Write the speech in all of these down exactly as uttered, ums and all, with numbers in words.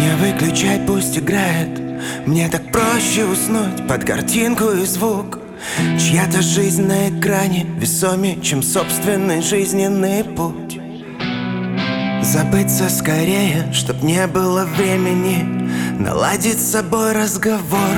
Не выключай, пусть играет. Мне так проще уснуть под картинку и звук. Чья-то жизнь на экране весомее, чем собственный жизненный путь. Забыться скорее, чтоб не было времени наладить с собой разговор.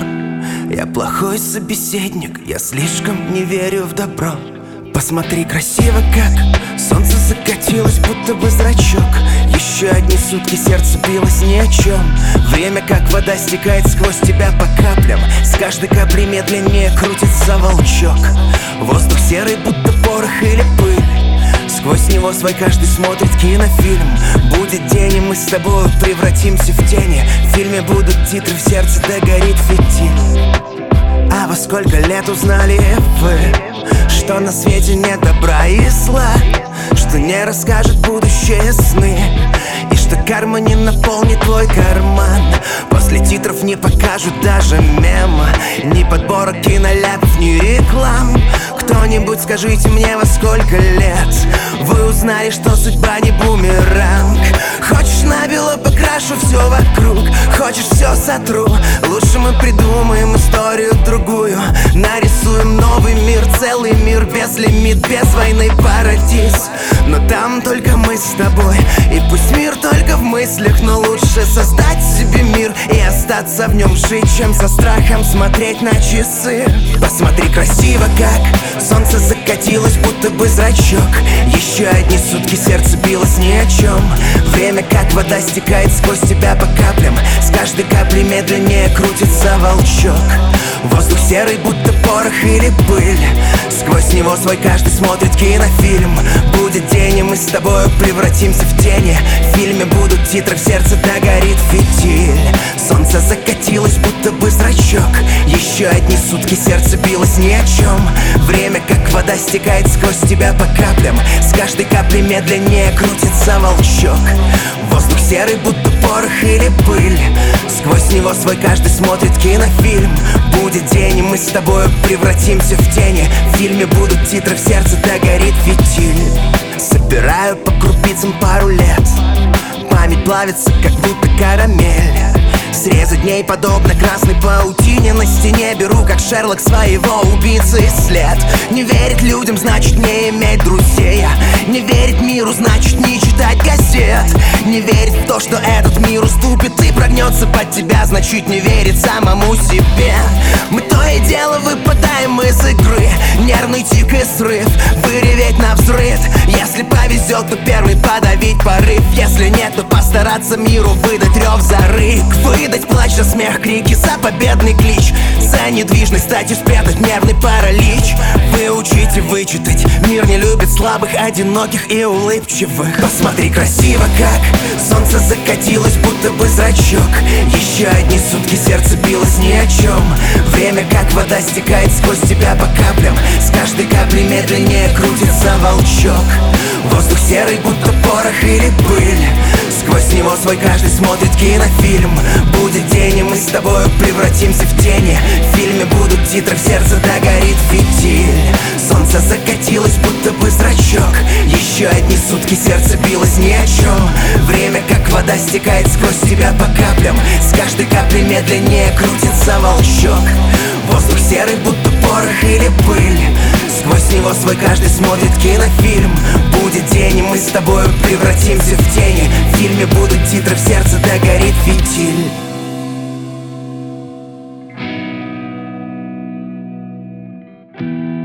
Я плохой собеседник, я слишком не верю в добро. Посмотри красиво, как солнце закатилось, будто бы зрачок. Еще одни сутки, сердце билось ни о чем. Время, как вода, стекает сквозь тебя по каплям. С каждой капли медленнее крутится волчок. Воздух серый, будто порох или пыль. Сквозь него свой каждый смотрит кинофильм. Будет день, и мы с тобой превратимся в тени. В фильме будут титры, в сердце догорит фитиль. А во сколько лет узнали вы, что на свете нет добра и зла, что не расскажет будущее сны, и что карма не наполнит твой карман. После титров не покажут даже мема, ни подборок киноляпов, ни реклам. Кто-нибудь скажите мне, во сколько лет вы узнали, что судьба не бумеранг? Хочешь, набело покрашу все вокруг, хочешь, все сотру. Лучше мы придумаем историю другую, нарисуем новый мир, целый мир без лимит, без войны, парадиз. Но там только мы с тобой, и пусть мир только в мыслях, но лучше создать себе мир и остаться в нем жить, чем со страхом смотреть на часы. Посмотри красиво, как солнце закатилось, будто бы зрачок. Еще одни сутки, сердце билось ни о чем. Время, как вода, стекает сквозь тебя по каплям. С каждой капли медленнее крутится волчок. Воздух серый, будто порох или пыль. Сквозь него свой каждый смотрит кинофильм. Будет день, и мы с тобой превратимся в тени. В фильме будут титры, в сердце догорит фитиль. Солнце закатилось, будто бы зрачок. Еще одни сутки, сердце билось ни о чем. Время, как вода, стекает сквозь тебя по каплям. С каждой капли медленнее крутится волчок. Воздух серый, будто порох или пыль. Сквозь него свой каждый смотрит кинофильм. Будет день, и мы с тобой превратимся в тени. В фильме будут титры, в сердце догорит фитиль. Собираю по крупицам пару лет. Память плавится, как будто карамель. Срезать дней подобно красной паутине на стене. Беру, как Шерлок, своего убийцы след. Не верить людям, значит не иметь друзей. Не верить миру, значит не читать газет. Не верить в то, что этот мир уступит и прогнется под тебя, значит не верить самому себе. Мы то и дело выпадаем из игры. Нервный тик и срыв, выреветь на взрыв. Если повезет, то первый подавить порыв. Если нет, то постараться миру выдать рев за рык. Выдать плач за смех, крики за победный клич. За недвижность стать и спрятать нервный паралич. Выучить и вычитать, мир не любит слабых, одиноких и улыбчивых. Посмотри красиво, как солнце закатилось, будто бы зрачок. Еще одни сутки, сердце билось ни о чем. Время, как вода, стекает сквозь тебя по каплям. С каждой капли медленнее крутится волчок. Воздух серый, будто порох или пыль. Сквозь него свой каждый смотрит кинофильм. Будет день, и мы с тобой превратимся в тени. В фильме будут титры, в сердце догорит фитиль. Солнце закатилось, будто бы зрачок. Еще одни сутки, сердце билось ни о чем. Время, как вода, стекает сквозь тебя по каплям. С каждой капли медленнее крутится волчок. Воздух серый, будто порох или пыль. Сквозь него свой каждый смотрит кинофильм. Будет день, и мы с тобой превратимся в тени. В фильме будут титры, в сердце догорит фитиль. Thank you.